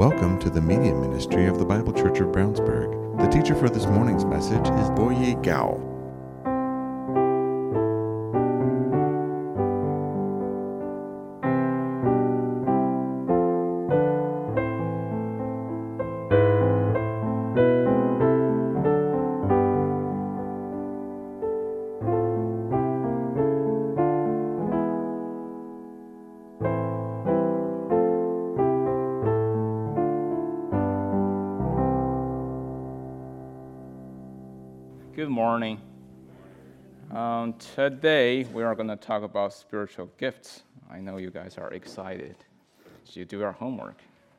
Welcome to the Media Ministry of the Bible Church of Brownsburg. The teacher for this morning's message is Boye Gao. Good morning. Today we are going to talk about spiritual gifts. I know you guys are excited. Did you do your homework?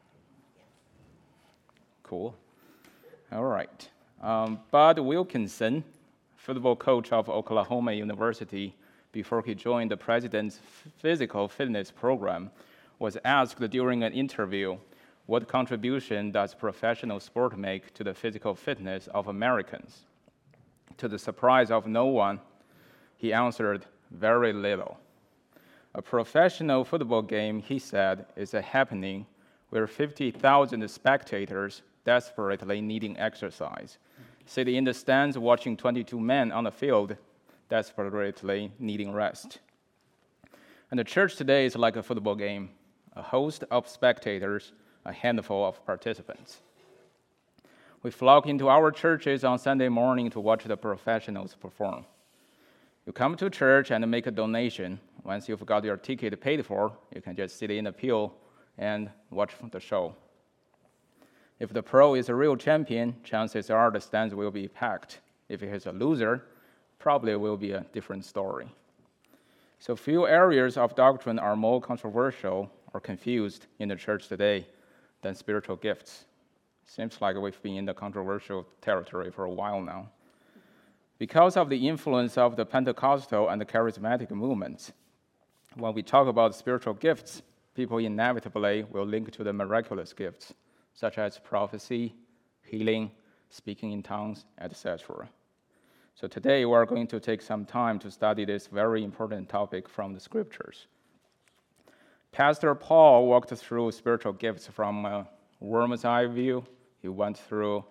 Cool. All right. Bud Wilkinson, football coach of Oklahoma University, before he joined the president's physical fitness program, was asked during an interview, what contribution does professional sport make to the physical fitness of Americans? To the surprise of no one, he answered, very little. A professional football game, he said, is a happening where 50,000 spectators desperately needing exercise sit in the stands watching 22 men on the field desperately needing rest. And the church today is like a football game, a host of spectators, a handful of participants. We flock into our churches on Sunday morning to watch the professionals perform. You come to church and make a donation. Once you've got your ticket paid for, you can just sit in the pew and watch the show. If the pro is a real champion, chances are the stands will be packed. If he's a loser, probably will be a different story. So few areas of doctrine are more controversial or confused in the church today than spiritual gifts. Seems like we've been in the controversial territory for a while now. Because of the influence of the Pentecostal and the charismatic movements, when we talk about spiritual gifts, people inevitably will link to the miraculous gifts, such as prophecy, healing, speaking in tongues, etc. So today we are going to take some time to study this very important topic from the scriptures. Pastor Paul walked through spiritual gifts from a worm's eye view. He went through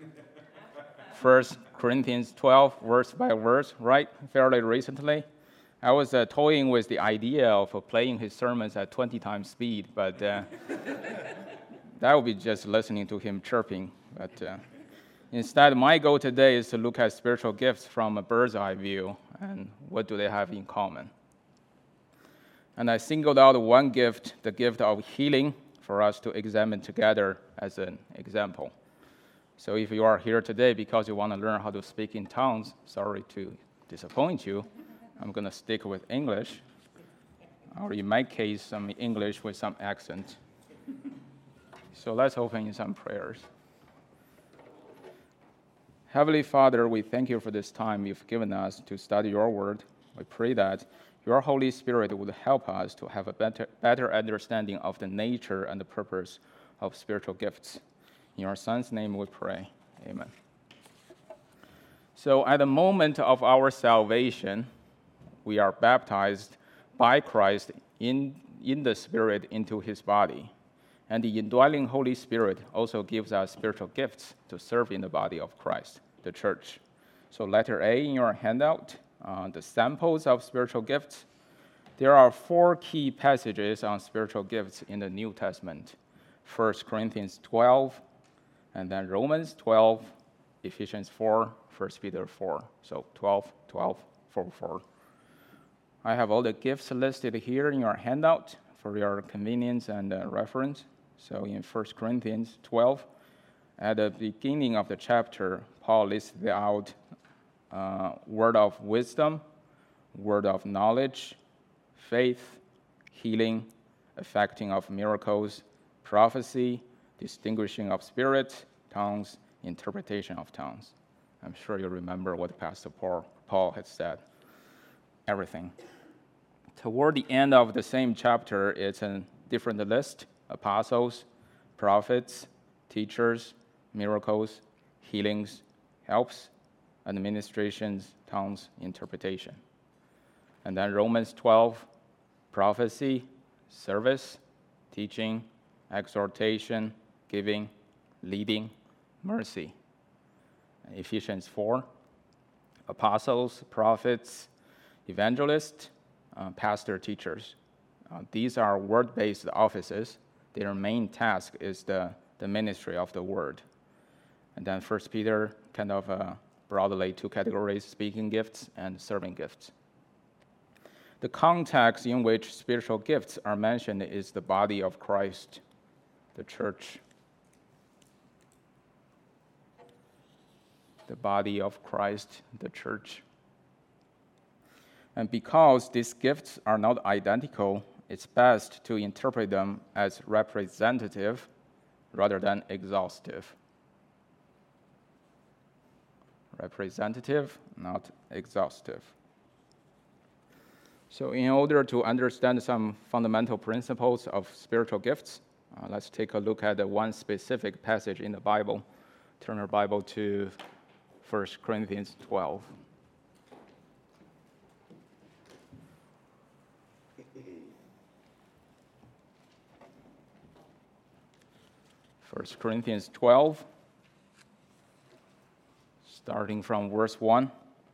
1 Corinthians 12, verse by verse, right? Fairly recently. I was toying with the idea of playing his sermons at 20 times speed, but that would be just listening to him chirping. But instead, my goal today is to look at spiritual gifts from a bird's eye view and what do they have in common. And I singled out one gift, the gift of healing, for us to examine together as an example. So if you are here today because you want to learn how to speak in tongues, sorry to disappoint you, I'm going to stick with English, or in my case, some English with some accent. So let's open in some prayers. Heavenly Father, we thank you for this time you've given us to study your word. We pray that your Holy Spirit would help us to have a better understanding of the nature and the purpose of spiritual gifts. In your Son's name we pray. Amen. So at the moment of our salvation, we are baptized by Christ in the Spirit into his body. And the indwelling Holy Spirit also gives us spiritual gifts to serve in the body of Christ, the church. So letter A in your handout, the samples of spiritual gifts. There are 4 key passages on spiritual gifts in the New Testament. 1 Corinthians 12, and then Romans 12, Ephesians 4, 1 Peter 4. So 12, 12, 4, 4. I have all the gifts listed here in your handout for your convenience and reference. So in 1 Corinthians 12, at the beginning of the chapter, Paul listed out word of wisdom, word of knowledge, faith, healing, effecting of miracles, prophecy, distinguishing of spirits, tongues, interpretation of tongues. I'm sure you remember what Pastor Paul had said. Everything. Toward the end of the same chapter, it's a different list: apostles, prophets, teachers, miracles, healings, helps, administrations, tongues, interpretation. And then Romans 12, prophecy, service, teaching, exhortation, forgiving, leading, mercy. Ephesians 4, apostles, prophets, evangelists, pastor, teachers. These are word-based offices. Their main task is the ministry of the word. And then 1 Peter kind of broadly two categories, speaking gifts and serving gifts. The context in which spiritual gifts are mentioned is the body of Christ, the church. The body of Christ, the church. And because these gifts are not identical, it's best to interpret them as representative rather than exhaustive. Representative, not exhaustive. So in order to understand some fundamental principles of spiritual gifts, let's take a look at one specific passage in the Bible. Turn your Bible to 1 Corinthians 12. 1 Corinthians 12, starting from verse 1.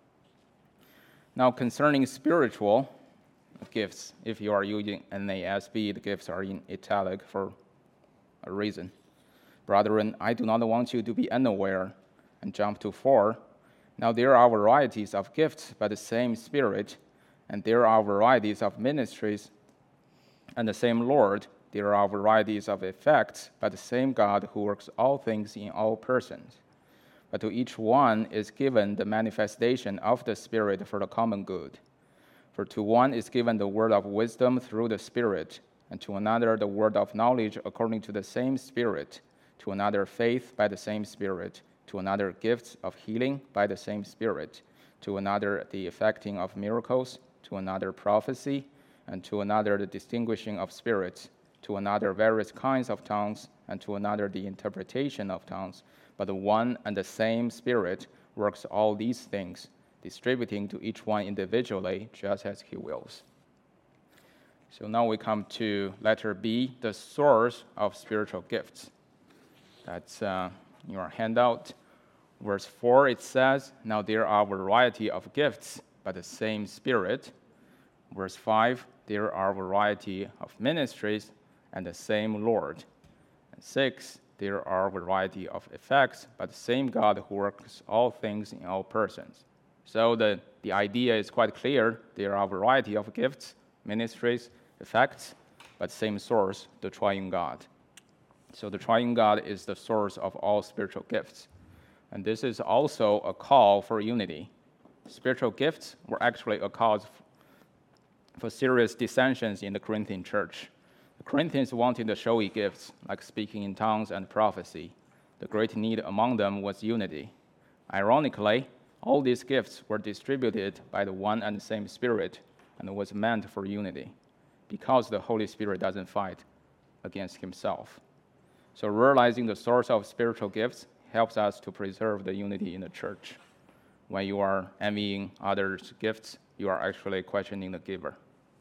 Now, concerning spiritual gifts, if you are using NASB, the gifts are in italic for a reason. Brethren, I do not want you to be unaware, and jump to 4. Now, there are varieties of gifts by the same Spirit, and there are varieties of ministries and the same Lord. There are varieties of effects by the same God who works all things in all persons. But to each one is given the manifestation of the Spirit for the common good. For to one is given the word of wisdom through the Spirit, and to another the word of knowledge according to the same Spirit, to another faith by the same Spirit, to another gifts of healing by the same Spirit, to another the effecting of miracles, to another prophecy, and to another the distinguishing of spirits, to another various kinds of tongues, and to another the interpretation of tongues. But the one and the same Spirit works all these things, distributing to each one individually just as he wills. So now we come to letter B, the source of spiritual gifts. That's in your handout. Verse 4, it says, now there are a variety of gifts, but the same Spirit. Verse 5, there are a variety of ministries, and the same Lord. And 6, there are a variety of effects, but the same God who works all things in all persons. So the idea is quite clear. There are a variety of gifts, ministries, effects, but same source, the triune God. So the triune God is the source of all spiritual gifts. And this is also a call for unity. Spiritual gifts were actually a cause for serious dissensions in the Corinthian church. The Corinthians wanted the showy gifts, like speaking in tongues and prophecy. The great need among them was unity. Ironically, all these gifts were distributed by the one and the same Spirit and was meant for unity, because the Holy Spirit doesn't fight against himself. So realizing the source of spiritual gifts helps us to preserve the unity in the church. When you are envying others' gifts, you are actually questioning the giver.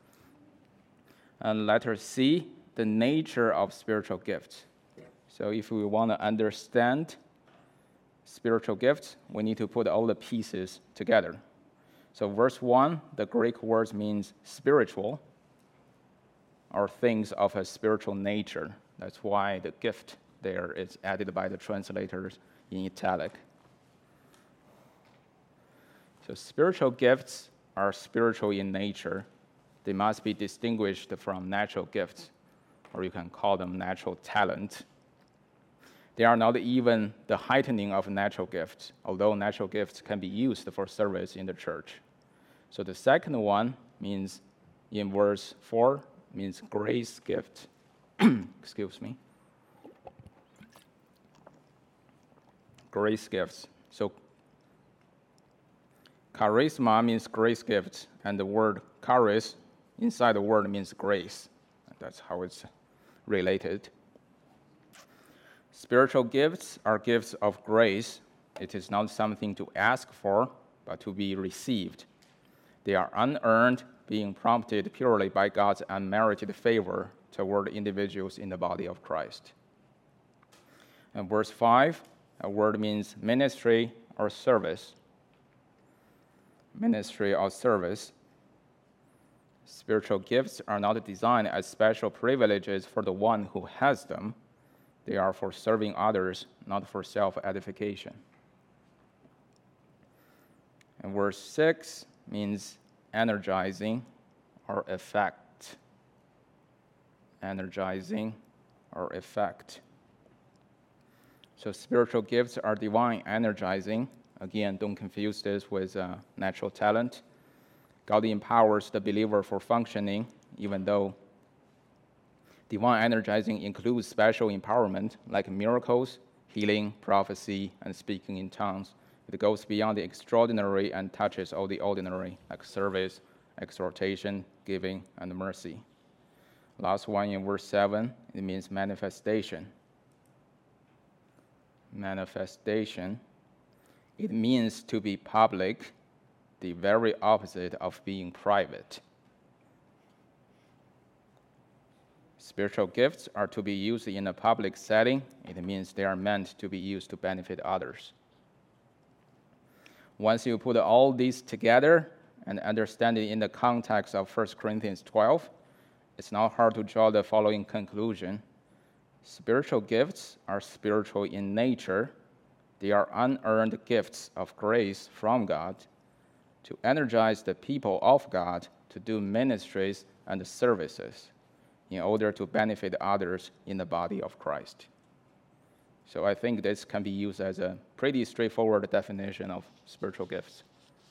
And letter C, the nature of spiritual gifts. So if we want to understand spiritual gifts, we need to put all the pieces together. So verse 1, the Greek word means spiritual, or things of a spiritual nature. That's why the gift there is added by the translators in italic. So spiritual gifts are spiritual in nature. They must be distinguished from natural gifts, or you can call them natural talent. They are not even the heightening of natural gifts, although natural gifts can be used for service in the church. So the second one means, in verse 4, means grace gift. Excuse me. Grace gifts. So charisma means grace gifts, and the word charis inside the word means grace. That's how it's related. Spiritual gifts are gifts of grace. It is not something to ask for, but to be received. They are unearned, being prompted purely by God's unmerited favor toward individuals in the body of Christ. And verse 5, a word means ministry or service. Ministry or service. Spiritual gifts are not designed as special privileges for the one who has them. They are for serving others, not for self-edification. And verse 6 means energizing or effect. Energizing or effect. So spiritual gifts are divine energizing. Again, don't confuse this with natural talent. God empowers the believer for functioning, even though divine energizing includes special empowerment like miracles, healing, prophecy, and speaking in tongues. It goes beyond the extraordinary and touches all the ordinary, like service, exhortation, giving, and mercy. Last one in verse 7, it means manifestation. Manifestation. It means to be public, the very opposite of being private. Spiritual gifts are to be used in a public setting. It means they are meant to be used to benefit others. Once you put all these together and understand it in the context of 1 Corinthians 12, it's not hard to draw the following conclusion. Spiritual gifts are spiritual in nature. They are unearned gifts of grace from God to energize the people of God to do ministries and services in order to benefit others in the body of Christ. So I think this can be used as a pretty straightforward definition of spiritual gifts.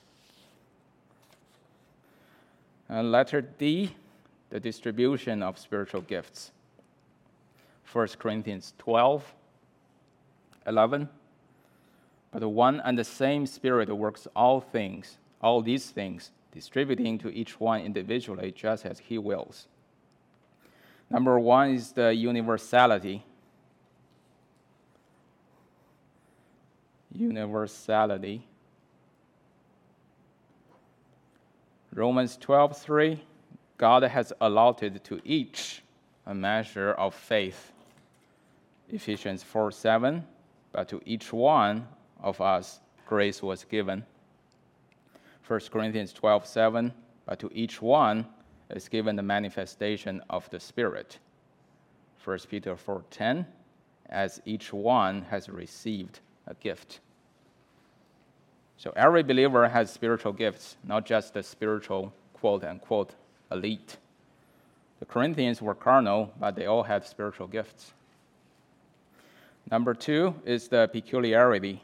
And letter D, the distribution of spiritual gifts. 1 Corinthians 12:11. But the one and the same Spirit works all these things, distributing to each one individually just as he wills. Number one is the universality. Universality. Romans 12:3, God has allotted to each a measure of faith. Ephesians 4:7, but to each one of us grace was given. 1 Corinthians 12:7, but to each one is given the manifestation of the Spirit. 1 Peter 4:10, as each one has received a gift. So every believer has spiritual gifts, not just the spiritual quote-unquote elite. The Corinthians were carnal, but they all had spiritual gifts. Number two is the peculiarity.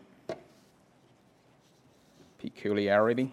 Peculiarity.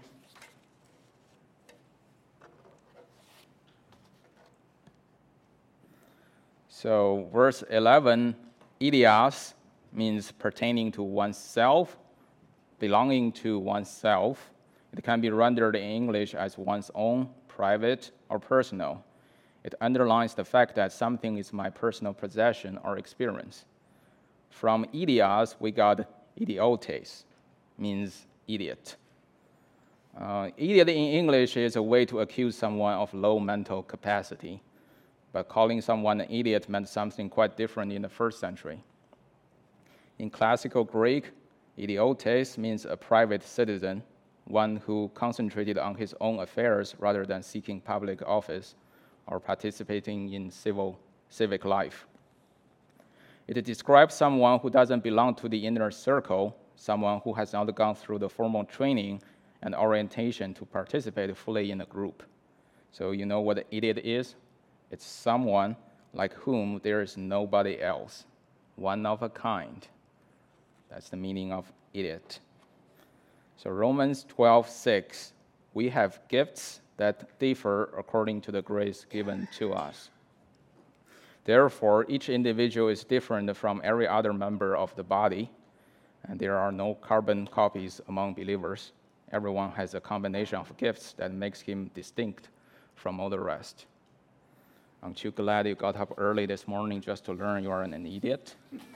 So verse 11, idios means pertaining to oneself, belonging to oneself. It can be rendered in English as one's own, private, or personal. It underlines the fact that something is my personal possession or experience. From idios, we got idiotes, means idiot. Idiot in English is a way to accuse someone of low mental capacity, but calling someone an idiot meant something quite different in the first century. In classical Greek, idiotes means a private citizen, one who concentrated on his own affairs rather than seeking public office or participating in civic life. It describes someone who doesn't belong to the inner circle, someone who has not gone through the formal training and orientation to participate fully in a group. So you know what an idiot is? It's someone like whom there is nobody else, one of a kind. That's the meaning of idiot. So Romans 12:6, we have gifts that differ according to the grace given to us. Therefore, each individual is different from every other member of the body, and there are no carbon copies among believers. Everyone has a combination of gifts that makes him distinct from all the rest. Aren't you glad you got up early this morning just to learn you are an idiot?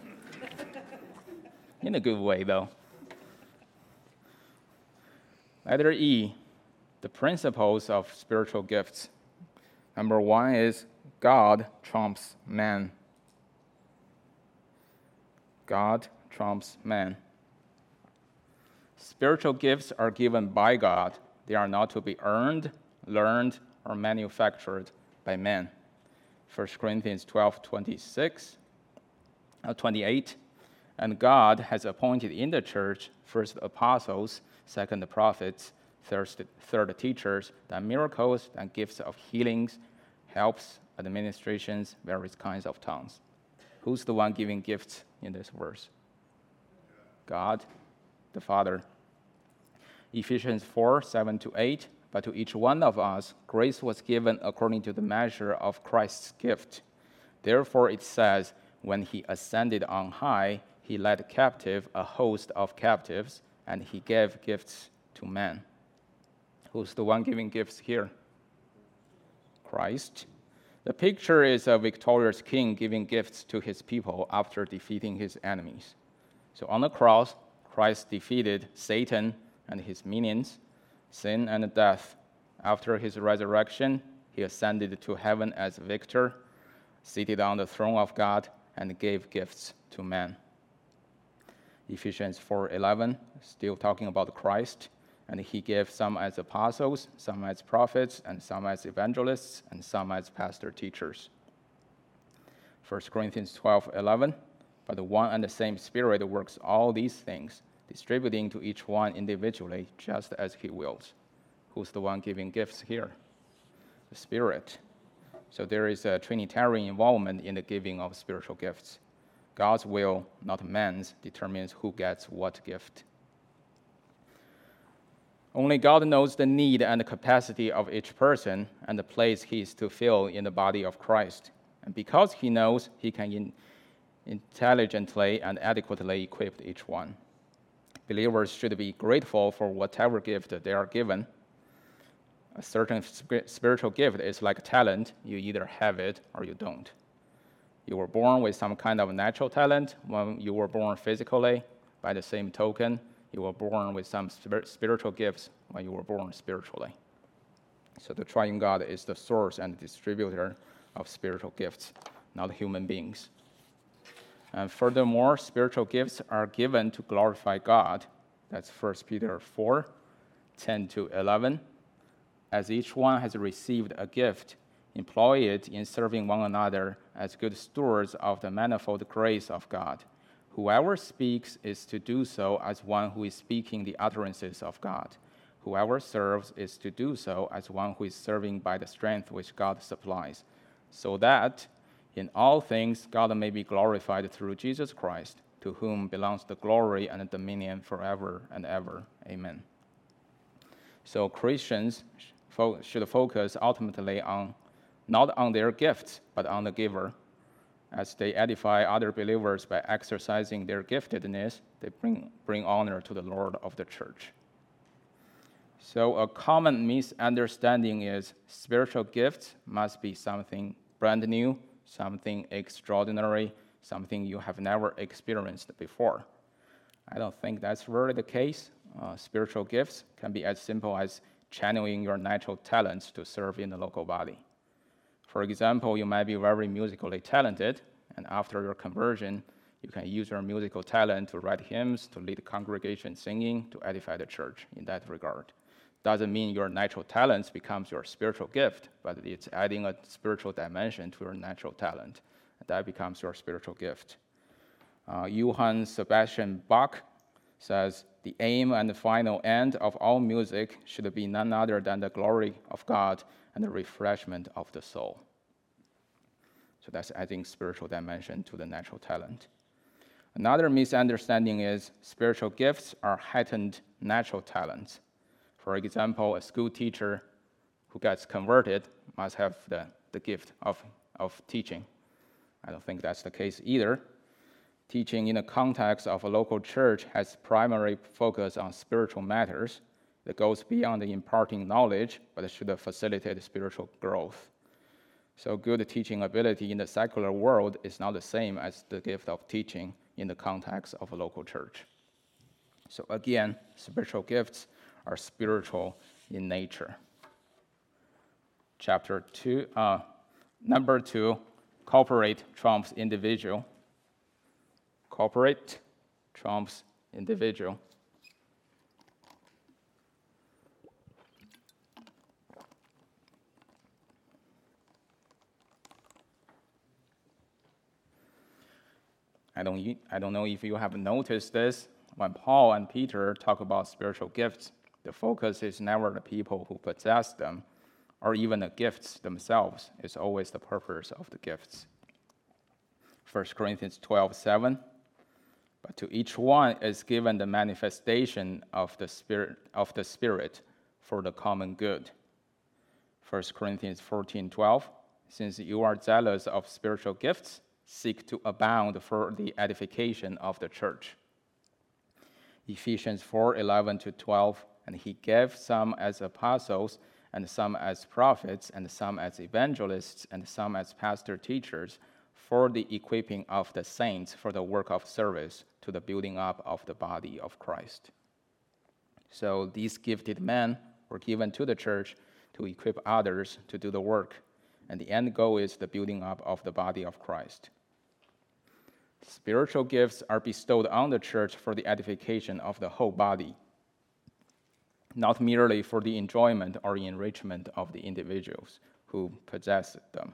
In a good way, though. Letter E, the principles of spiritual gifts. Number one is God trumps man. God trumps man. Spiritual gifts are given by God. They are not to be earned, learned, or manufactured by men. 1 Corinthians 12:28. And God has appointed in the church first apostles, second prophets, third teachers, then miracles, then gifts of healings, helps, administrations, various kinds of tongues. Who's the one giving gifts in this verse? God, the Father. Ephesians 4:7-8. But to each one of us, grace was given according to the measure of Christ's gift. Therefore it says, when he ascended on high, he led captive a host of captives, and he gave gifts to men. Who's the one giving gifts here? Christ. The picture is a victorious king giving gifts to his people after defeating his enemies. So on the cross, Christ defeated Satan and his minions, sin and death. After his resurrection, he ascended to heaven as victor, seated on the throne of God, and gave gifts to men. Ephesians 4:11, still talking about Christ, and he gave some as apostles, some as prophets, and some as evangelists, and some as pastor teachers. 1 Corinthians 12:11, but the one and the same Spirit works all these things, distributing to each one individually just as he wills. Who's the one giving gifts here? The Spirit. So there is a Trinitarian involvement in the giving of spiritual gifts. God's will, not man's, determines who gets what gift. Only God knows the need and the capacity of each person and the place he is to fill in the body of Christ. And because he knows, he can intelligently and adequately equip each one. Believers should be grateful for whatever gift they are given. A certain spiritual gift is like talent. You either have it or you don't. You were born with some kind of natural talent when you were born physically. By the same token, you were born with some spiritual gifts when you were born spiritually. So the triune God is the source and distributor of spiritual gifts, not human beings. And furthermore, spiritual gifts are given to glorify God. That's 1 Peter 4:10-11. As each one has received a gift, employ it in serving one another as good stewards of the manifold grace of God. Whoever speaks is to do so as one who is speaking the utterances of God. Whoever serves is to do so as one who is serving by the strength which God supplies, so that in all things God may be glorified through Jesus Christ, to whom belongs the glory and the dominion forever and ever. Amen. So Christians should focus ultimately not on their gifts, but on the giver. As they edify other believers by exercising their giftedness, they bring honor to the Lord of the church. So a common misunderstanding is spiritual gifts must be something brand new, something extraordinary, something you have never experienced before. I don't think that's really the case. Spiritual gifts can be as simple as channeling your natural talents to serve in the local body. For example, you might be very musically talented, and after your conversion, you can use your musical talent to write hymns, to lead congregation singing, to edify the church in that regard. Doesn't mean your natural talents becomes your spiritual gift, but it's adding a spiritual dimension to your natural talent. That becomes your spiritual gift. Johann Sebastian Bach says, the aim and the final end of all music should be none other than the glory of God and the refreshment of the soul. So that's adding spiritual dimension to the natural talent. Another misunderstanding is spiritual gifts are heightened natural talents. For example, a school teacher who gets converted must have the gift of teaching. I don't think that's the case either. Teaching in the context of a local church has primary focus on spiritual matters that goes beyond the imparting knowledge, but should facilitate spiritual growth. So good teaching ability in the secular world is not the same as the gift of teaching in the context of a local church. So again, spiritual gifts are spiritual in nature. Number 2, corporate trumps individual. Corporate trumps individual. I don't know if you have noticed this. When Paul and Peter talk about spiritual gifts, the focus is never the people who possess them, or even the gifts themselves. It's always the purpose of the gifts. 1 Corinthians 12:7. But to each one is given the manifestation of the Spirit for the common good. 1 Corinthians 14:12. Since you are zealous of spiritual gifts, seek to abound for the edification of the church. Ephesians 4:11-12. And he gave some as apostles, and some as prophets, and some as evangelists, and some as pastor-teachers, for the equipping of the saints for the work of service, to the building up of the body of Christ. So these gifted men were given to the church to equip others to do the work, and the end goal is the building up of the body of Christ. Spiritual gifts are bestowed on the church for the edification of the whole body, not merely for the enjoyment or enrichment of the individuals who possess them.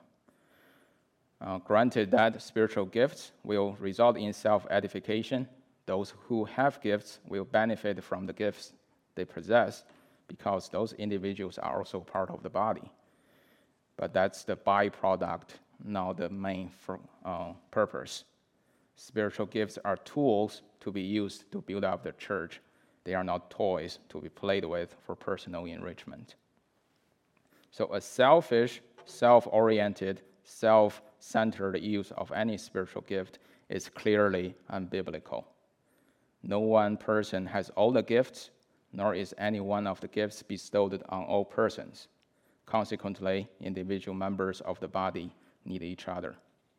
Granted that spiritual gifts will result in self-edification, those who have gifts will benefit from the gifts they possess because those individuals are also part of the body. But that's the byproduct, not the main purpose. Spiritual gifts are tools to be used to build up the church. They are not toys to be played with for personal enrichment. So a selfish, self-oriented, self-centered use of any spiritual gift is clearly unbiblical. No one person has all the gifts, nor is any one of the gifts bestowed on all persons. Consequently, individual members of the body need each other.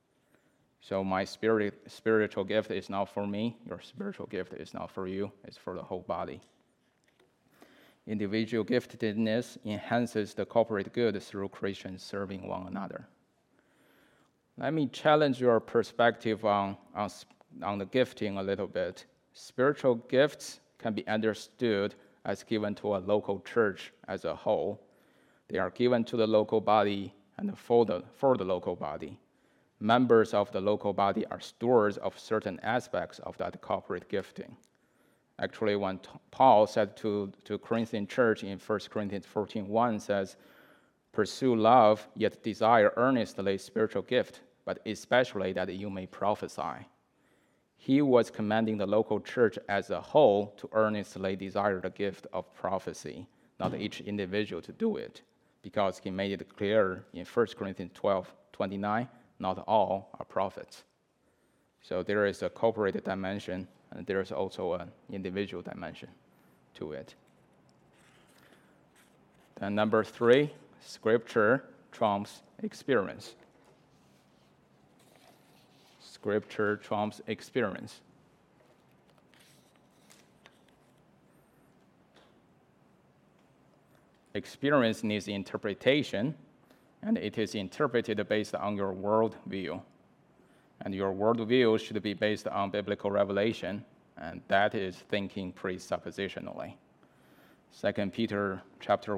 So my spiritual gift is not for me. Your spiritual gift is not for you. It's for the whole body. Individual giftedness enhances the corporate good through Christians serving one another. Let me challenge your perspective on the gifting a little bit. Spiritual gifts can be understood as given to a local church as a whole. They are given to the local body and for the local body. Members of the local body are stewards of certain aspects of that corporate gifting. Actually, when Paul said to Corinthian church in 1 Corinthians 14:1 says, pursue love, yet desire earnestly spiritual gift, but especially that you may prophesy. He was commanding the local church as a whole to earnestly desire the gift of prophecy, not each individual to do it, because he made it clear in 1 Corinthians 12:29, not all are prophets. So there is a corporate dimension, and there is also an individual dimension to it. Then number 3, Scripture trumps experience. Scripture trumps experience. Experience needs interpretation, and it is interpreted based on your worldview. And your worldview should be based on biblical revelation, and that is thinking presuppositionally. 2 Peter chapter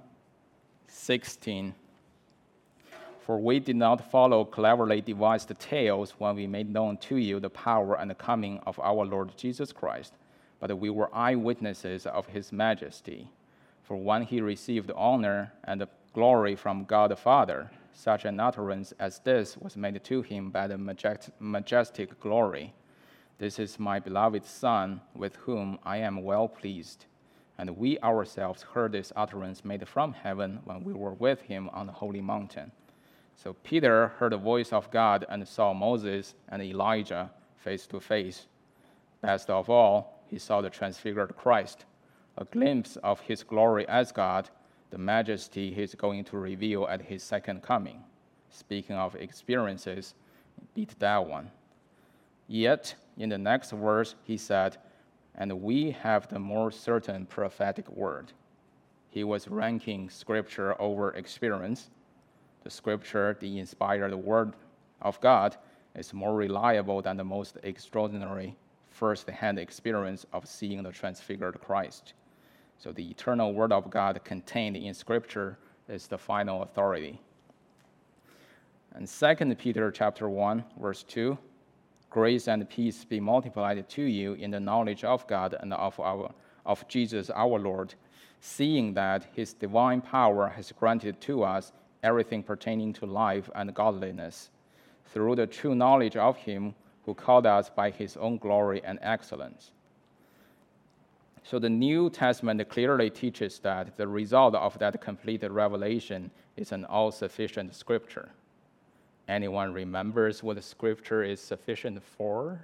1:16. For we did not follow cleverly devised tales when we made known to you the power and the coming of our Lord Jesus Christ, but we were eyewitnesses of his majesty. For when he received honor and glory from God the Father, such an utterance as this was made to him by the majestic glory. This is my beloved Son, with whom I am well pleased. And we ourselves heard this utterance made from heaven when we were with him on the holy mountain. So Peter heard the voice of God and saw Moses and Elijah face to face. Best of all, he saw the transfigured Christ, a glimpse of his glory as God, the majesty he is going to reveal at his second coming. Speaking of experiences, beat that one. Yet, in the next verse, he said, and we have the more certain prophetic word. He was ranking Scripture over experience. The Scripture, the inspired word of God, is more reliable than the most extraordinary first-hand experience of seeing the transfigured Christ. So the eternal Word of God contained in Scripture is the final authority. And 2 Peter chapter 1, verse 2, grace and peace be multiplied to you in the knowledge of God and of Jesus our Lord, seeing that his divine power has granted to us everything pertaining to life and godliness, through the true knowledge of him who called us by his own glory and excellence. So the New Testament clearly teaches that the result of that completed revelation is an all-sufficient Scripture. Anyone remembers what the Scripture is sufficient for?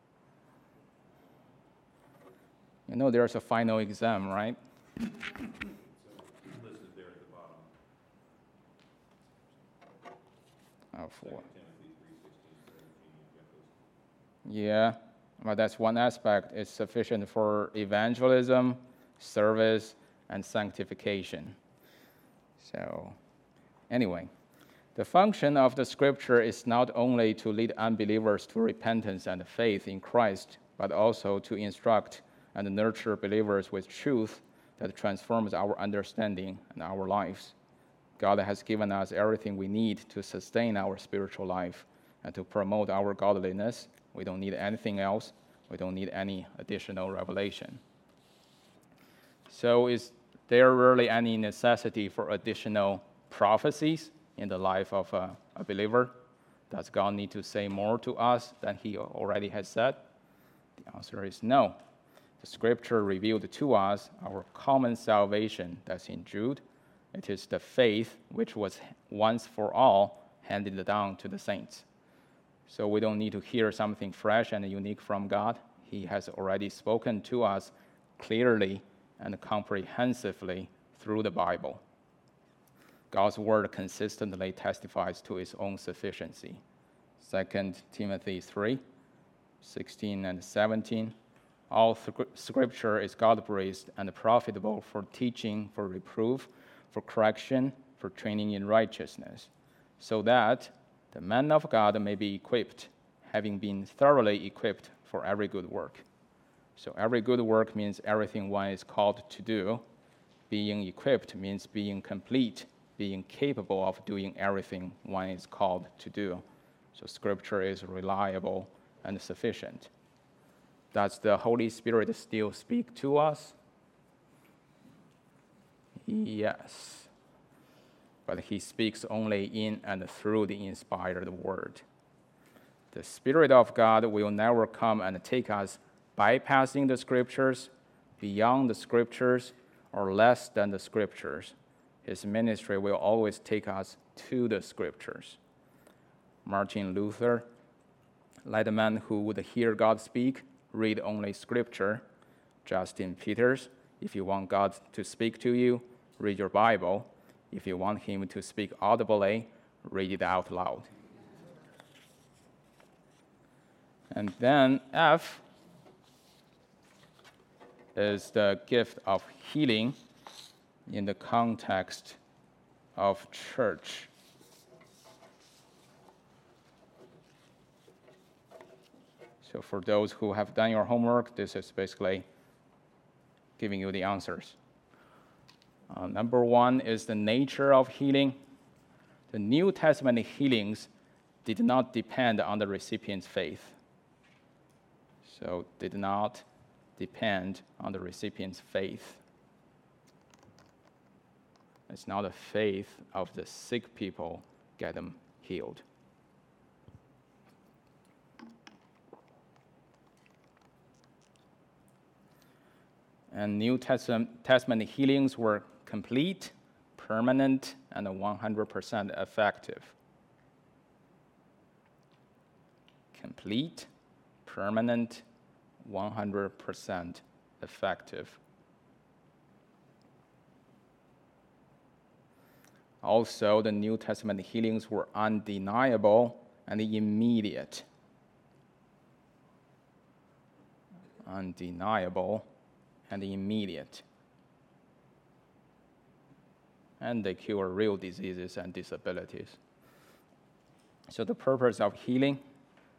You know there's a final exam, right? Listed there at the bottom. Oh, for. Timothy 3:16, 17. Yeah, but that's one aspect. It's sufficient for evangelism, service, and sanctification. So, anyway, the function of the Scripture is not only to lead unbelievers to repentance and faith in Christ, but also to instruct and nurture believers with truth that transforms our understanding and our lives. God has given us everything we need to sustain our spiritual life and to promote our godliness. We don't need anything else. We don't need any additional revelation. So is there really any necessity for additional prophecies in the life of a believer? Does God need to say more to us than he already has said? The answer is no. The Scripture revealed to us our common salvation that's in Jude. It is the faith which was once for all handed down to the saints. So we don't need to hear something fresh and unique from God. He has already spoken to us clearly and comprehensively through the Bible. God's word consistently testifies to its own sufficiency. 2 Timothy 3:16 and 17. All Scripture is God-breathed and profitable for teaching, for reproof, for correction, for training in righteousness, so that the man of God may be equipped, having been thoroughly equipped for every good work. So every good work means everything one is called to do. Being equipped means being complete, being capable of doing everything one is called to do. So Scripture is reliable and sufficient. Does the Holy Spirit still speak to us? Yes. But he speaks only in and through the inspired word. The Spirit of God will never come and take us bypassing the Scriptures, beyond the Scriptures, or less than the Scriptures. His ministry will always take us to the Scriptures. Martin Luther, let a man who would hear God speak read only Scripture. Justin Peters, if you want God to speak to you, read your Bible. If you want him to speak audibly, read it out loud. And then F is the gift of healing in the context of church. So for those who have done your homework, this is basically giving you the answers. Number one is the nature of healing. The New Testament healings did not depend on the recipient's faith. So did not depend on the recipient's faith. It's not the faith of the sick people get them healed. And New Testament healings were complete, permanent, and 100% effective. Complete, permanent, 100% effective. Also, the New Testament healings were undeniable and immediate. Undeniable and immediate. And they cure real diseases and disabilities. So the purpose of healing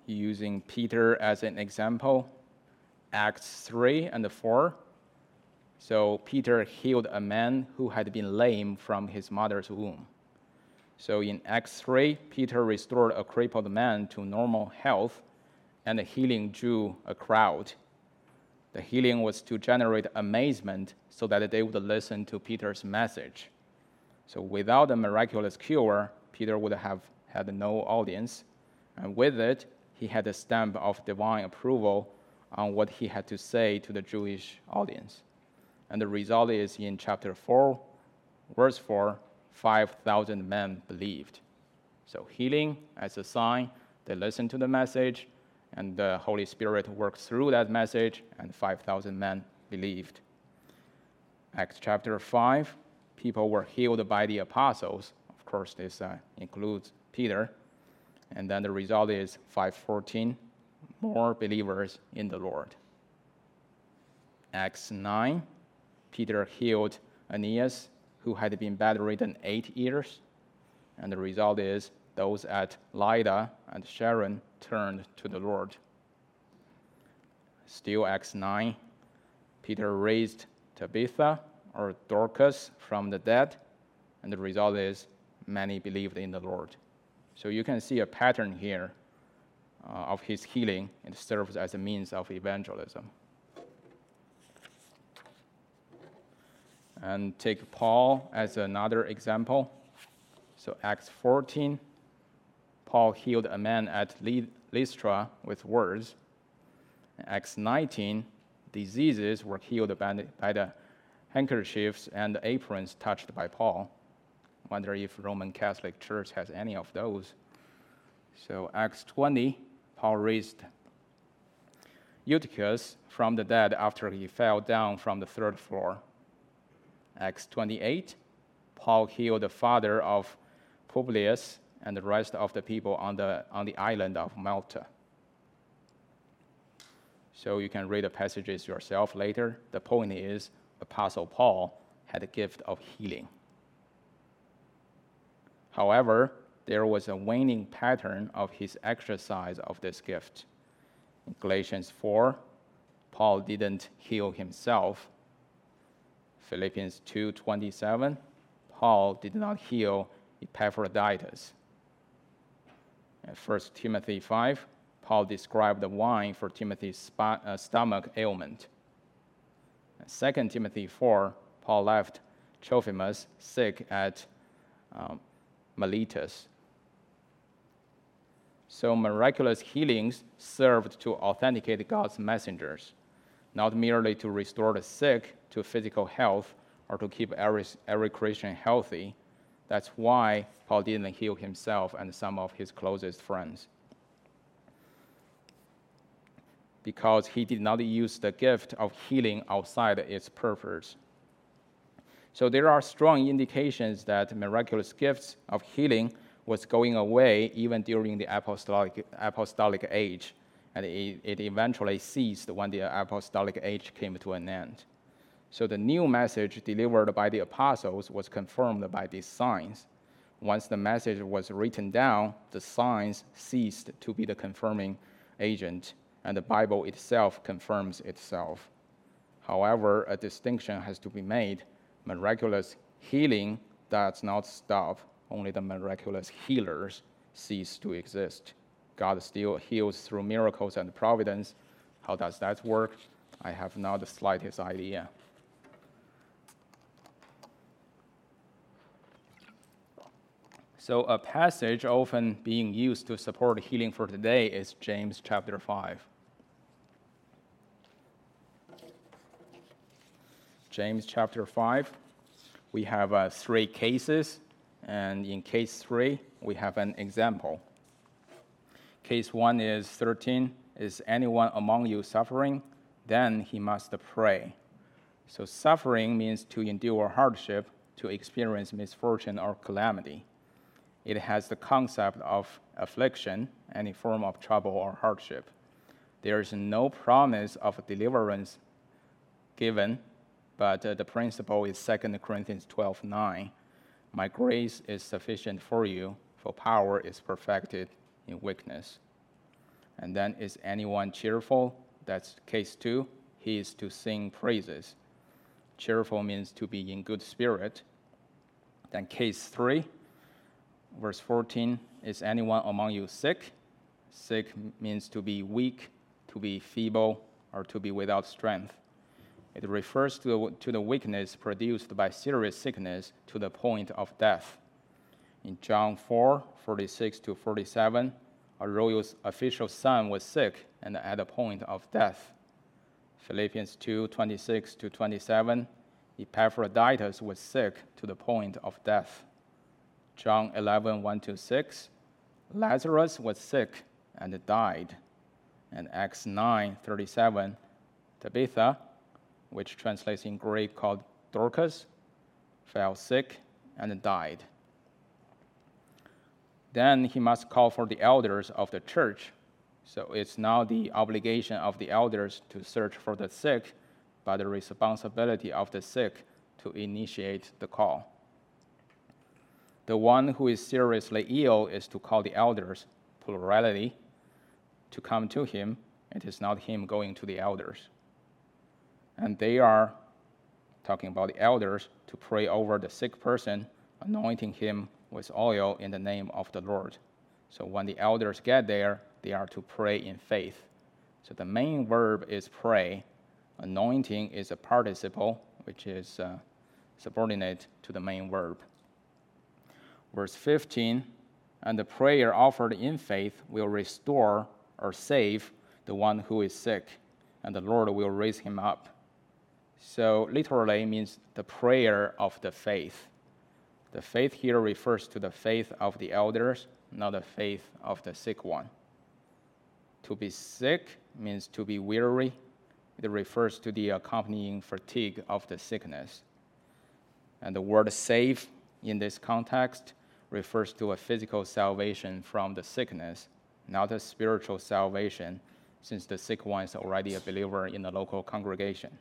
using Peter as an example. Acts 3 and 4. So Peter healed a man who had been lame from his mother's womb. So in Acts 3, Peter restored a crippled man to normal health, and the healing drew a crowd. The healing was to generate amazement so that they would listen to Peter's message. So without the miraculous cure, Peter would have had no audience, and with it, he had a stamp of divine approval on what he had to say to the Jewish audience. And the result is in chapter 4, verse 4, 5,000 men believed. So healing as a sign, they listened to the message, and the Holy Spirit worked through that message, and 5,000 men believed. Acts chapter 5, people were healed by the apostles. Of course, this includes Peter. And then the result is 5:14, more believers in the Lord. Acts 9, Peter healed Aeneas, who had been bedridden 8 years. And the result is those at Lydda and Sharon turned to the Lord. Still Acts 9, Peter raised Tabitha, or Dorcas, from the dead, and the result is many believed in the Lord. So you can see a pattern here of his healing. It serves as a means of evangelism. And take Paul as another example. So Acts 14, Paul healed a man at Lystra with words. In Acts 19, diseases were healed by the handkerchiefs and the aprons touched by Paul. I wonder if Roman Catholic Church has any of those. So Acts 20, Paul raised Eutychus from the dead after he fell down from the 3rd floor. Acts 28, Paul healed the father of Publius and the rest of the people on the island of Malta. So you can read the passages yourself later. The point is, Apostle Paul had a gift of healing. However, there was a waning pattern of his exercise of this gift. In Galatians 4, Paul didn't heal himself. Philippians 2:27, Paul did not heal Epaphroditus. In 1 Timothy 5, Paul described the wine for Timothy's stomach ailment. In 2 Timothy 4, Paul left Trophimus sick at Miletus. So miraculous healings served to authenticate God's messengers, not merely to restore the sick to physical health or to keep every Christian healthy. That's why Paul didn't heal himself and some of his closest friends, because he did not use the gift of healing outside its purpose. So there are strong indications that miraculous gifts of healing was going away even during the apostolic age, and it eventually ceased when the apostolic age came to an end. So the new message delivered by the apostles was confirmed by these signs. Once the message was written down, the signs ceased to be the confirming agent, and the Bible itself confirms itself. However, a distinction has to be made. Miraculous healing does not stop. Only the miraculous healers cease to exist. God still heals through miracles and providence. How does that work? I have not the slightest idea. So a passage often being used to support healing for today is James chapter 5. James chapter 5, we have 3 cases, and in case 3, we have an example. Case 1 is 13, is anyone among you suffering? Then he must pray. So suffering means to endure hardship, to experience misfortune or calamity. It has the concept of affliction, any form of trouble or hardship. There is no promise of deliverance given, but the principle is 2 Corinthians 12:9. My grace is sufficient for you, for power is perfected in weakness. And then, is anyone cheerful? That's case 2. He is to sing praises. Cheerful means to be in good spirit. Then case 3, verse 14, is anyone among you sick? Sick means to be weak, to be feeble, or to be without strength. It refers to the weakness produced by serious sickness to the point of death. In John 4:46-47, a royal official's son was sick and at the point of death. Philippians 2:26-27, Epaphroditus was sick to the point of death. John 11:1-6, Lazarus was sick and died. And Acts 9:37, Tabitha, which translates in Greek called Dorcas, fell sick and died. Then he must call for the elders of the church. So it's not the obligation of the elders to search for the sick, but the responsibility of the sick to initiate the call. The one who is seriously ill is to call the elders, plurality, to come to him. It is not him going to the elders. And they are talking about the elders to pray over the sick person, anointing him with oil in the name of the Lord. So when the elders get there, they are to pray in faith. So the main verb is pray. Anointing is a participle, which is subordinate to the main verb. Verse 15, and the prayer offered in faith will restore or save the one who is sick, and the Lord will raise him up. So literally means the prayer of the faith. The faith here refers to the faith of the elders, not the faith of the sick one. To be sick means to be weary. It refers to the accompanying fatigue of the sickness. And the word save in this context refers to a physical salvation from the sickness, not a spiritual salvation, since the sick one is already a believer in the local congregation.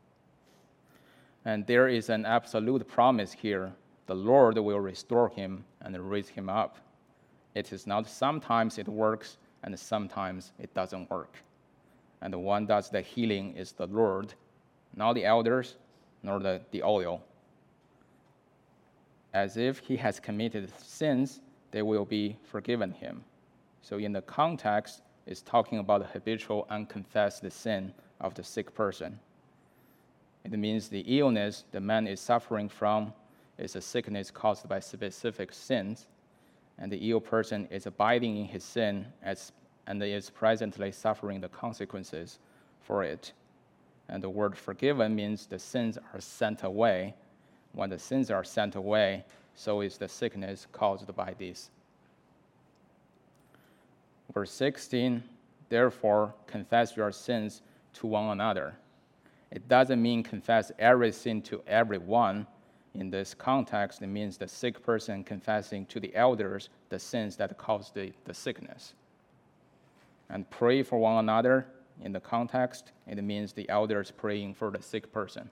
And there is an absolute promise here. The Lord will restore him and raise him up. It is not sometimes it works and sometimes it doesn't work. And the one does the healing is the Lord, not the elders, nor the oil. As if he has committed sins, they will be forgiven him. So in the context, it's talking about the habitual unconfessed sin of the sick person. It means the illness the man is suffering from is a sickness caused by specific sins, and the ill person is abiding in his sin and is presently suffering the consequences for it. And the word forgiven means the sins are sent away. When the sins are sent away, so is the sickness caused by this. Verse 16, therefore confess your sins to one another. It doesn't mean confess every sin to everyone. In this context, it means the sick person confessing to the elders the sins that caused the sickness. And pray for one another, in the context, it means the elders praying for the sick person,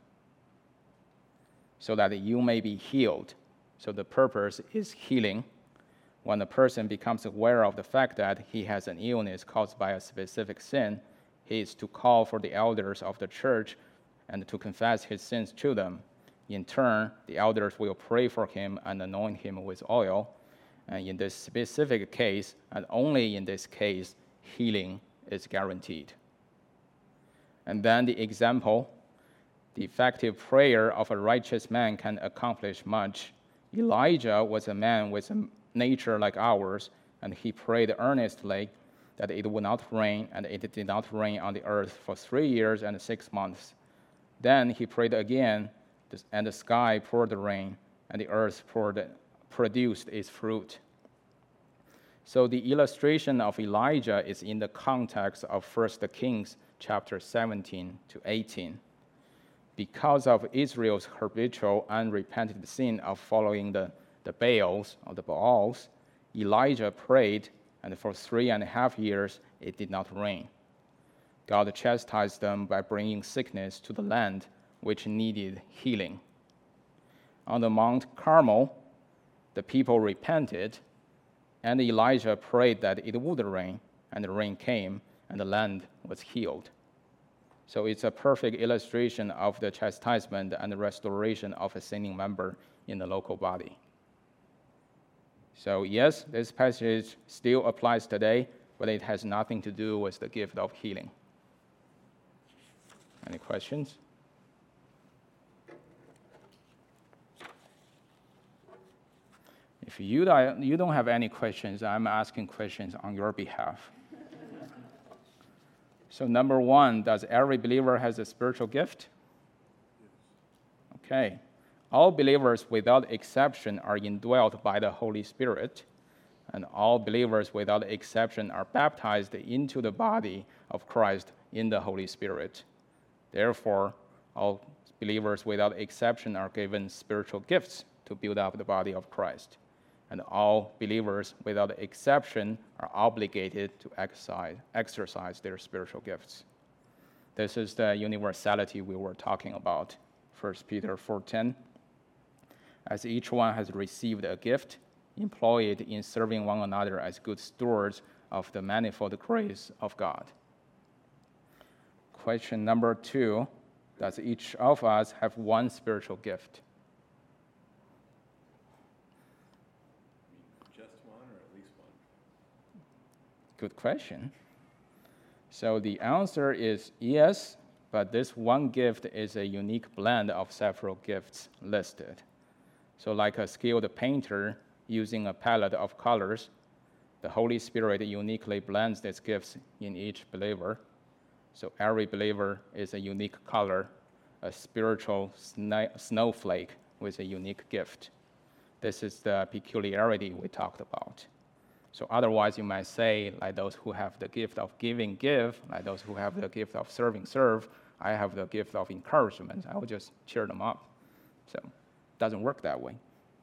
so that you may be healed. So the purpose is healing. When the person becomes aware of the fact that he has an illness caused by a specific sin, he is to call for the elders of the church and to confess his sins to them. In turn, the elders will pray for him and anoint him with oil. And in this specific case, and only in this case, healing is guaranteed. And then the example, the effective prayer of a righteous man can accomplish much. Elijah was a man with a nature like ours, and he prayed earnestly that it would not rain, and it did not rain on the earth for 3 years and 6 months. Then he prayed again, and the sky poured the rain, and the earth produced its fruit. So the illustration of Elijah is in the context of 1 Kings chapter 17 to 18. Because of Israel's habitual unrepentant sin of following the Baals, or the Baals, Elijah prayed, and for 3.5 years it did not rain. God chastised them by bringing sickness to the land, which needed healing. On the Mount Carmel, the people repented, and Elijah prayed that it would rain, and the rain came, and the land was healed. So it's a perfect illustration of the chastisement and the restoration of a sinning member in the local body. So yes, this passage still applies today, but it has nothing to do with the gift of healing. Any questions? If you don't have any questions, I'm asking questions on your behalf. So number one, does every believer has a spiritual gift? Okay. All believers without exception are indwelt by the Holy Spirit, and all believers without exception are baptized into the body of Christ in the Holy Spirit. Therefore, all believers without exception are given spiritual gifts to build up the body of Christ. And all believers without exception are obligated to exercise their spiritual gifts. This is the universality we were talking about, 1 Peter 4:10. As each one has received a gift, employ it in serving one another as good stewards of the manifold grace of God. Question number 2, does each of us have one spiritual gift? Good question. So the answer is yes, but this one gift is a unique blend of several gifts listed. So like a skilled painter using a palette of colors, the Holy Spirit uniquely blends these gifts in each believer. So every believer is a unique color, a spiritual snowflake with a unique gift. This is the peculiarity we talked about. So otherwise, you might say, like those who have the gift of giving, give. Like those who have the gift of serving, serve. I have the gift of encouragement. I will just cheer them up. So it doesn't work that way.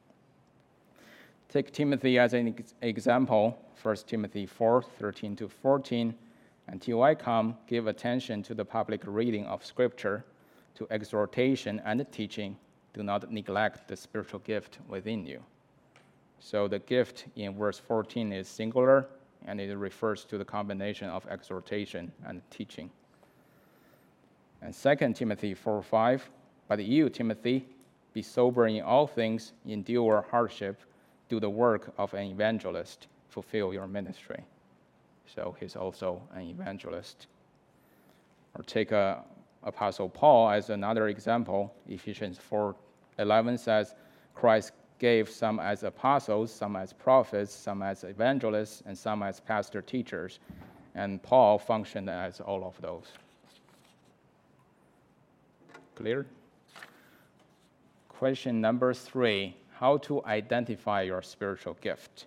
Take Timothy as an example, 1 Timothy 4:13-14. Until I come, give attention to the public reading of Scripture, to exhortation and teaching. Do not neglect the spiritual gift within you. So the gift in verse 14 is singular, and it refers to the combination of exhortation and teaching. And 2 Timothy 4:5, but you, Timothy, be sober in all things, endure hardship, do the work of an evangelist, fulfill your ministry. So he's also an evangelist. Or take Apostle Paul as another example. Ephesians 4:11 says, Christ gave some as apostles, some as prophets, some as evangelists, and some as pastor teachers. And Paul functioned as all of those. Clear? Question number 3, how to identify your spiritual gift?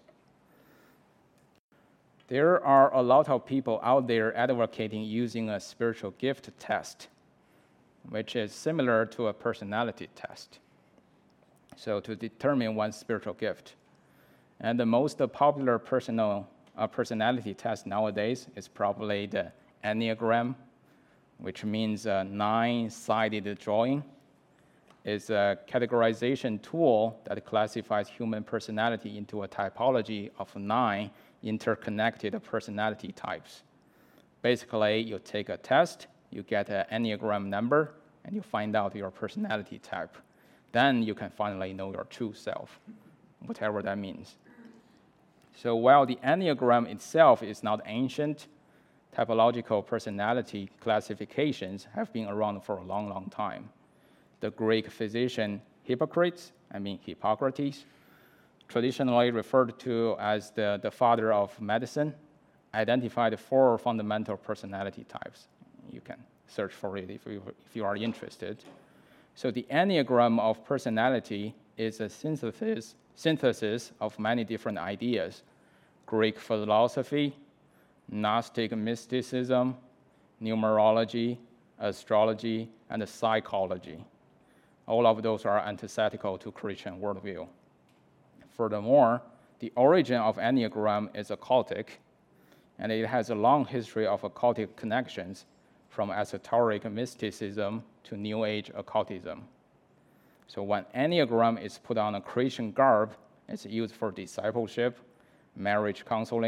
There are a lot of people out there advocating using a spiritual gift test, which is similar to a personality test. So to determine one's spiritual gift. And the most popular personality test nowadays is probably the Enneagram, which means a 9-sided drawing. It's a categorization tool that classifies human personality into a typology of 9 interconnected personality types. Basically, you take a test, you get an Enneagram number, and you find out your personality type. Then you can finally know your true self, whatever that means. So while the Enneagram itself is not ancient, typological personality classifications have been around for a long, long time. The Greek physician Hippocrates, traditionally referred to as the father of medicine, identified 4 fundamental personality types. You can search for it if you are interested. So the Enneagram of personality is a synthesis of many different ideas: Greek philosophy, Gnostic mysticism, numerology, astrology, and psychology. All of those are antithetical to Christian worldview. Furthermore, the origin of Enneagram is occultic, and it has a long history of occultic connections, from esoteric mysticism to New Age occultism. So when Enneagram is put on a Christian garb, it's used for discipleship, marriage counseling,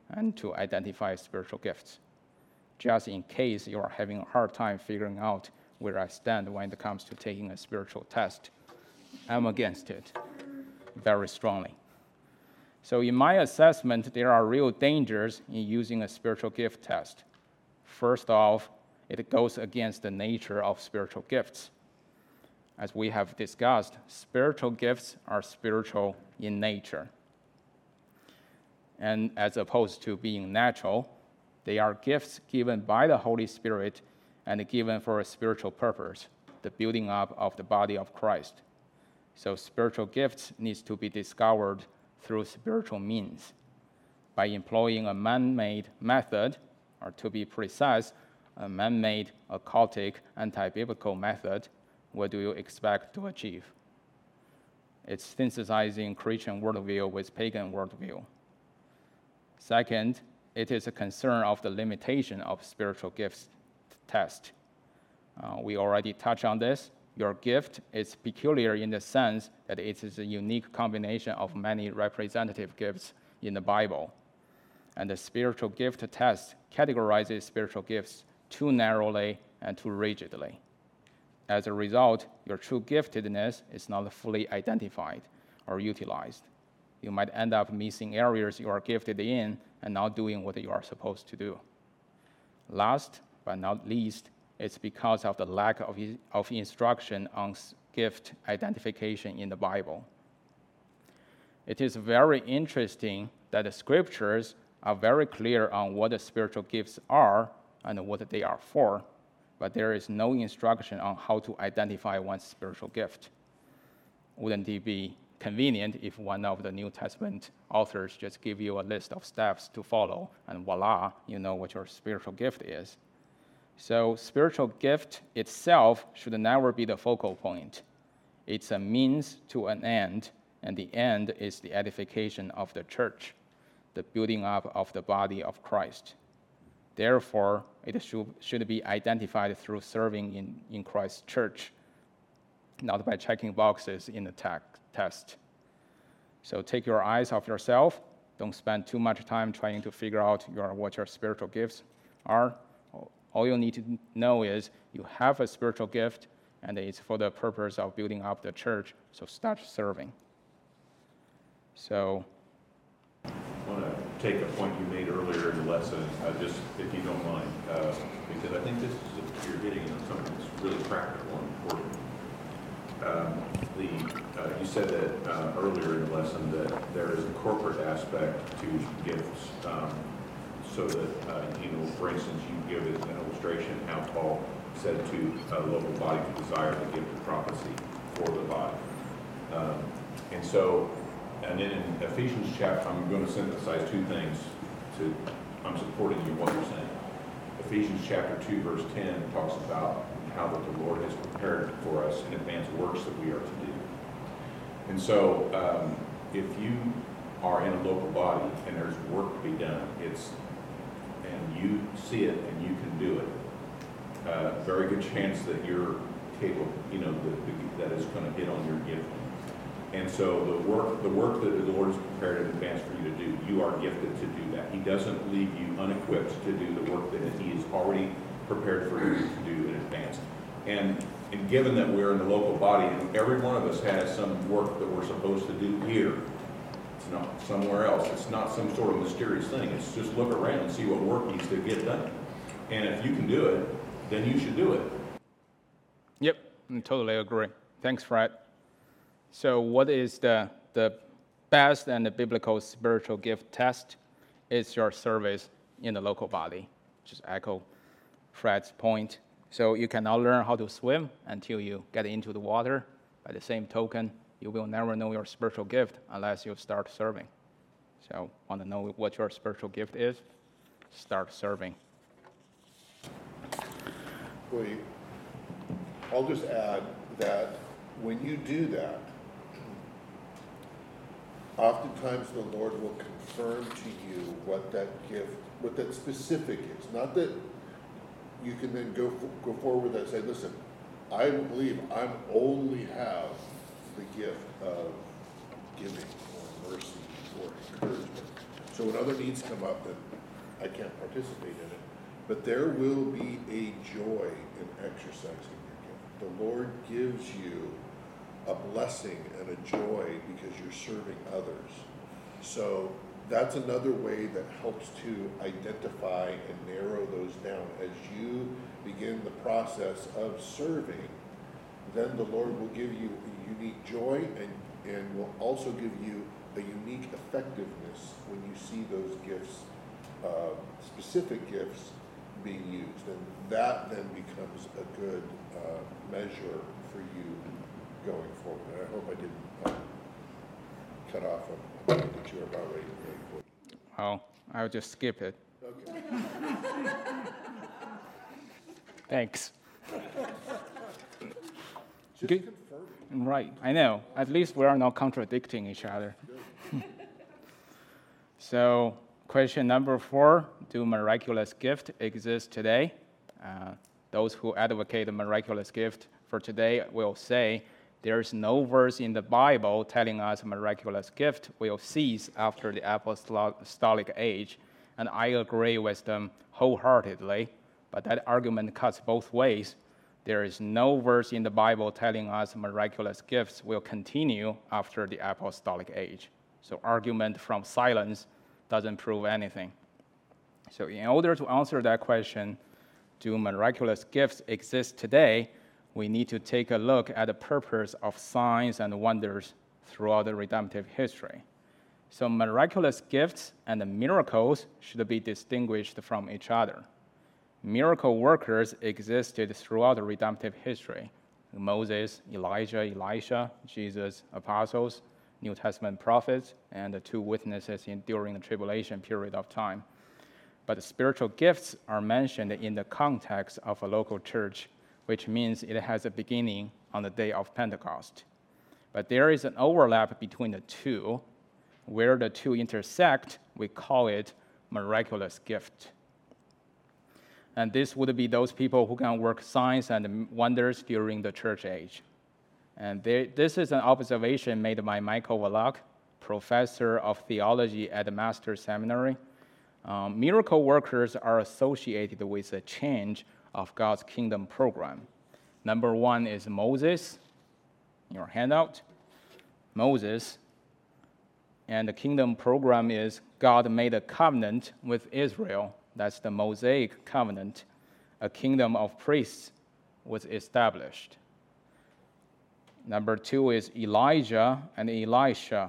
and to identify spiritual gifts. Just in case you are having a hard time figuring out where I stand when it comes to taking a spiritual test, I'm against it very strongly. So in my assessment, there are real dangers in using a spiritual gift test. First off, it goes against the nature of spiritual gifts. As we have discussed, spiritual gifts are spiritual in nature. And as opposed to being natural, they are gifts given by the Holy Spirit and given for a spiritual purpose, the building up of the body of Christ. So spiritual gifts needs to be discovered through spiritual means. By employing a man-made method, or to be precise, a man-made, occultic, anti-biblical method, what do you expect to achieve? It's synthesizing Christian worldview with pagan worldview. Second, it is a concern of the limitation of spiritual gifts test. We already touched on this. Your gift is peculiar in the sense that it is a unique combination of many representative gifts in the Bible. And the spiritual gift test categorizes spiritual gifts too narrowly and too rigidly. As a result, your true giftedness is not fully identified or utilized. You might end up missing areas you are gifted in and not doing what you are supposed to do. Last but not least, it's because of the lack of instruction on gift identification in the Bible. It is very interesting that the scriptures are very clear on what the spiritual gifts are and what they are for, but there is no instruction on how to identify one's spiritual gift. Wouldn't it be convenient if one of the New Testament authors just give you a list of steps to follow, and voila, you know what your spiritual gift is? So spiritual gift itself should never be the focal point. It's a means to an end, and the end is the edification of the church, the building up of the body of Christ. Therefore, it should be identified through serving in Christ's church, not by checking boxes in the test. So take your eyes off yourself. Don't spend too much time trying to figure out what your spiritual gifts are. All you need to know is you have a spiritual gift, and it's for the purpose of building up the church, so start serving. So I want to take a point you made earlier in the lesson, just if you don't mind, because I think this is, you're getting into something that's really practical and important. You said that earlier in the lesson that there is a corporate aspect to gifts, so that, for instance, you give an illustration how Paul said to a local body to desire the gift of prophecy for the body. And then in Ephesians chapter, I'm going to synthesize two things. I'm supporting you in what you're saying. Ephesians chapter 2, verse 10 talks about how that the Lord has prepared for us in advance works that we are to do. And so if you are in a local body and there's work to be done, and you see it and you can do it, very good chance that you're capable, that is going to hit on your gifting. And so the work that the Lord has prepared in advance for you to do, you are gifted to do that. He doesn't leave you unequipped to do the work that He has already prepared for you to do in advance. And given that we're in the local body, and every one of us has some work that we're supposed to do here. It's not somewhere else. It's not some sort of mysterious thing. It's just look around and see what work needs to get done. And if you can do it, then you should do it. Yep, I totally agree. Thanks, Fred. So what is the best and the biblical spiritual gift test? It's your service in the local body. Just echo Fred's point. So you cannot learn how to swim until you get into the water. By the same token, you will never know your spiritual gift unless you start serving. So want to know what your spiritual gift is? Start serving. Wait, I'll just add that when you do that, oftentimes the Lord will confirm to you what that gift, what that specific is. Not that you can then go forward with that and say, listen, I believe I only have the gift of giving or mercy or encouragement. So when other needs come up, then I can't participate in it. But there will be a joy in exercising your gift. The Lord gives you a blessing and a joy because you're serving others. So that's another way that helps to identify and narrow those down. As you begin the process of serving, then the Lord will give you a unique joy and will also give you a unique effectiveness when you see those gifts, specific gifts, being used. And that then becomes a good measure for you going forward. And I hope I didn't cut off a point that you were about ready to make. Oh, I'll just skip it. Okay. Thanks. Just Good. confirming. Right, I know. At least we are not contradicting each other. So, question number 4, do miraculous gifts exist today? Those who advocate the miraculous gift for today will say there is no verse in the Bible telling us miraculous gift will cease after the apostolic age, and I agree with them wholeheartedly, but that argument cuts both ways. There is no verse in the Bible telling us miraculous gifts will continue after the apostolic age. So argument from silence doesn't prove anything. So in order to answer that question, do miraculous gifts exist today? We need to take a look at the purpose of signs and wonders throughout the redemptive history. So miraculous gifts and miracles should be distinguished from each other. Miracle workers existed throughout the redemptive history. Moses, Elijah, Elisha, Jesus, apostles, New Testament prophets, and the 2 witnesses during the tribulation period of time. But the spiritual gifts are mentioned in the context of a local church, which means it has a beginning on the day of Pentecost. But there is an overlap between the two. Where the two intersect, we call it miraculous gift. And this would be those people who can work signs and wonders during the church age. And this is an observation made by Michael Wallach, professor of theology at the Master's Seminary. Miracle workers are associated with a change of God's kingdom program. Number 1 is Moses, in your handout. Moses. And the kingdom program is God made a covenant with Israel. That's the Mosaic covenant. A kingdom of priests was established. Number 2 is Elijah and Elisha.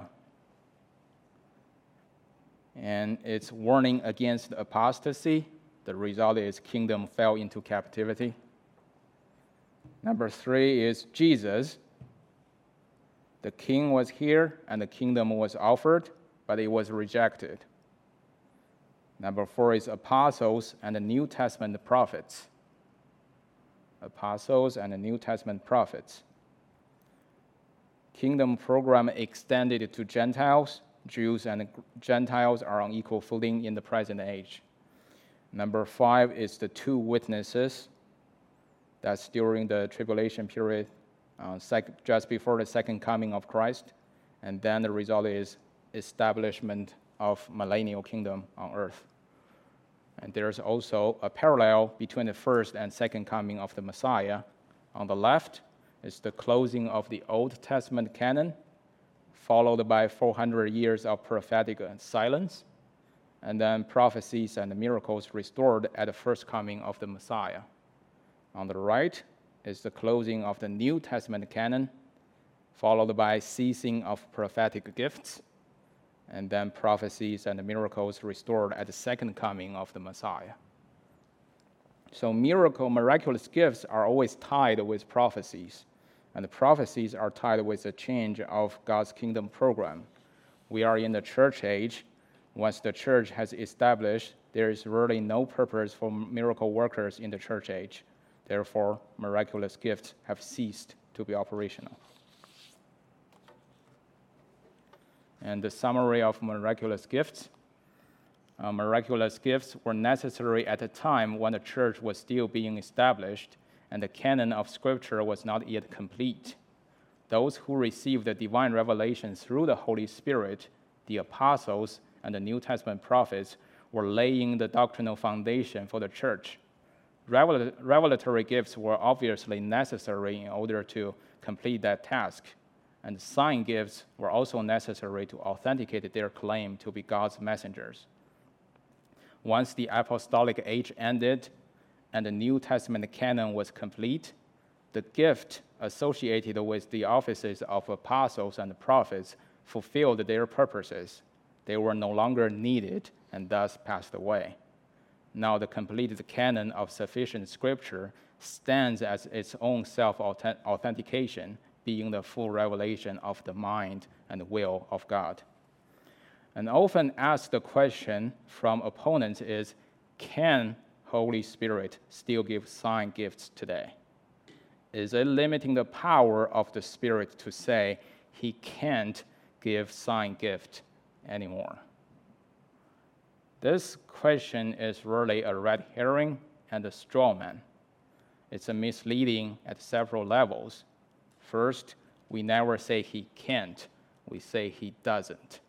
And it's warning against apostasy. The result is kingdom fell into captivity. Number 3 is Jesus. The king was here and the kingdom was offered, but it was rejected. Number 4 is apostles and the New Testament prophets. Apostles and the New Testament prophets. Kingdom program extended to Gentiles. Jews and Gentiles are on equal footing in the present age. Number 5 is the 2 witnesses. That's during the tribulation period, just before the second coming of Christ. And then the result is establishment of millennial kingdom on earth. And there's also a parallel between the first and second coming of the Messiah. On the left is the closing of the Old Testament canon, followed by 400 years of prophetic silence, and then prophecies and miracles restored at the first coming of the Messiah. On the right is the closing of the New Testament canon, followed by ceasing of prophetic gifts, and then prophecies and miracles restored at the second coming of the Messiah. So miraculous gifts are always tied with prophecies, and the prophecies are tied with the change of God's kingdom program. We are in the church age. Once the church has established, there is really no purpose for miracle workers in the church age. Therefore, miraculous gifts have ceased to be operational. And the summary of miraculous gifts. Miraculous gifts were necessary at a time when the church was still being established and the canon of Scripture was not yet complete. Those who received the divine revelation through the Holy Spirit, the apostles, and the New Testament prophets were laying the doctrinal foundation for the church. Revelatory gifts were obviously necessary in order to complete that task, and sign gifts were also necessary to authenticate their claim to be God's messengers. Once the apostolic age ended and the New Testament canon was complete, the gift associated with the offices of apostles and prophets fulfilled their purposes. They were no longer needed and thus passed away. Now the completed canon of sufficient scripture stands as its own self-authentication, being the full revelation of the mind and will of God. An often asked question from opponents is, can Holy Spirit still give sign gifts today? Is it limiting the power of the Spirit to say he can't give sign gift anymore? This question is really a red herring and a straw man. It's a misleading at several levels. First, we never say he can't, we say he doesn't.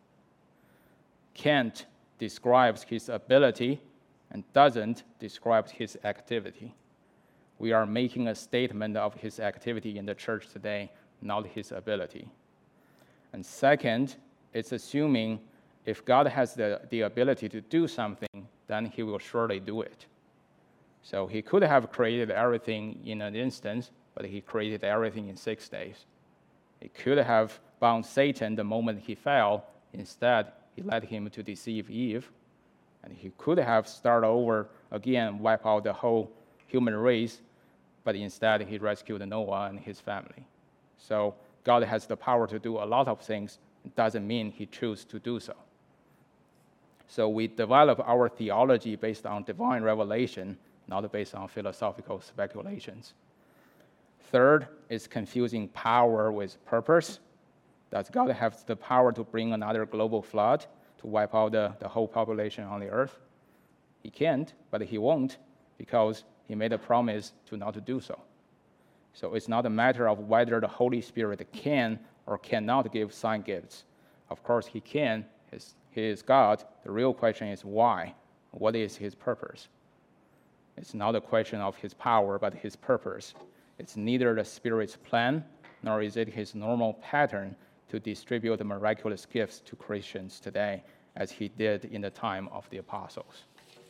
Can't describes his ability and doesn't describe his activity. We are making a statement of his activity in the church today, not his ability. And second, it's assuming if God has the ability to do something, then he will surely do it. So he could have created everything in an instant, but he created everything in 6 days. He could have bound Satan the moment he fell. Instead, he led him to deceive Eve. And he could have started over again, wipe out the whole human race, but instead he rescued Noah and his family. So God has the power to do a lot of things. It doesn't mean he chose to do so. So we develop our theology based on divine revelation, not based on philosophical speculations. Third is confusing power with purpose. Does God have the power to bring another global flood to wipe out the whole population on the earth? He can't, but he won't, because he made a promise to not to do so. So it's not a matter of whether the Holy Spirit can or cannot give sign gifts. Of course, he can. He is God. The real question is why? What is his purpose? It's not a question of his power, but his purpose. It's neither the Spirit's plan, nor is it his normal pattern to distribute the miraculous gifts to Christians today, as he did in the time of the apostles.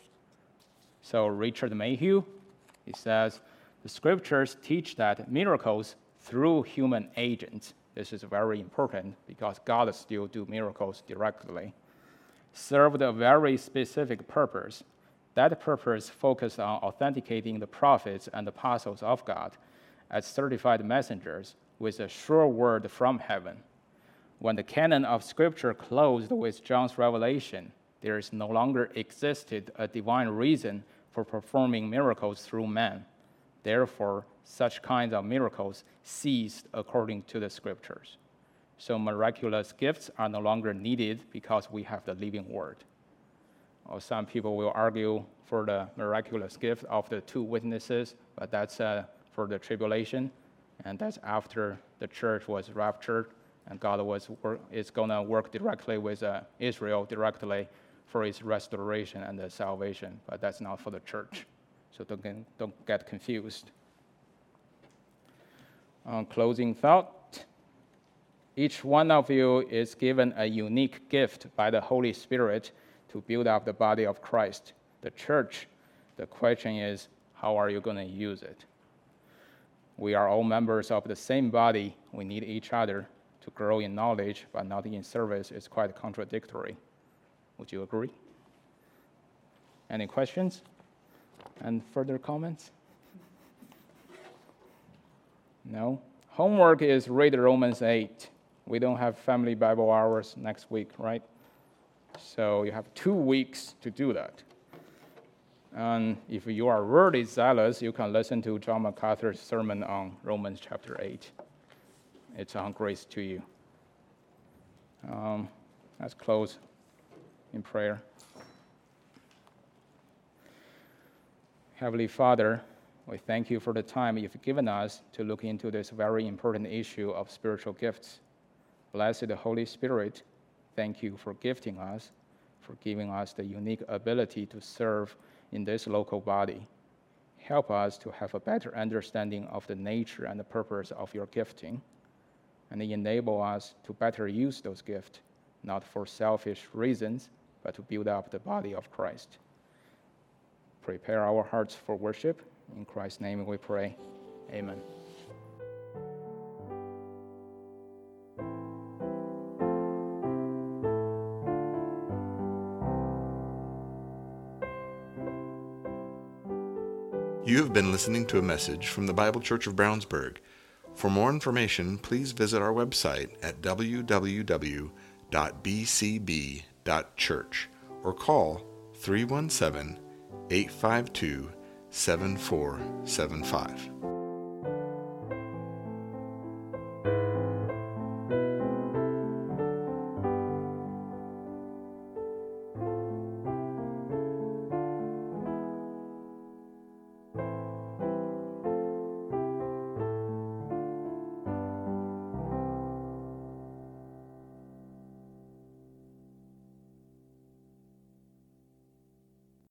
So Richard Mayhew, he says, the scriptures teach that miracles through human agents, this is very important because God still do miracles directly, served a very specific purpose. That purpose focused on authenticating the prophets and apostles of God as certified messengers with a sure word from heaven. When the canon of Scripture closed with John's revelation, there is no longer existed a divine reason for performing miracles through man. Therefore, such kinds of miracles ceased according to the Scriptures. So miraculous gifts are no longer needed because we have the living word. Or some people will argue for the miraculous gift of the 2 witnesses, but that's for the tribulation, and that's after the church was raptured, and God is going to work directly with Israel directly for its restoration and the salvation, but that's not for the church. So don't get confused. Closing thought. Each one of you is given a unique gift by the Holy Spirit to build up the body of Christ, the church. The question is, how are you going to use it? We are all members of the same body. We need each other to grow in knowledge, but not in service. It's quite contradictory. Would you agree? Any questions and further comments? No? Homework is read Romans 8. We don't have family Bible hours next week, right? So you have 2 weeks to do that. And if you are really zealous, you can listen to John MacArthur's sermon on Romans chapter 8. It's on grace to you. Let's close in prayer. Heavenly Father, we thank you for the time you've given us to look into this very important issue of spiritual gifts. Blessed Holy Spirit, thank you for gifting us. for giving us the unique ability to serve in this local body. Help us to have a better understanding of the nature and the purpose of your gifting, and enable us to better use those gifts, not for selfish reasons, but to build up the body of Christ. Prepare our hearts for worship. In Christ's name we pray. Amen. You have been listening to a message from the Bible Church of Brownsburg. For more information, please visit our website at www.bcb.church or call 317-852-7475.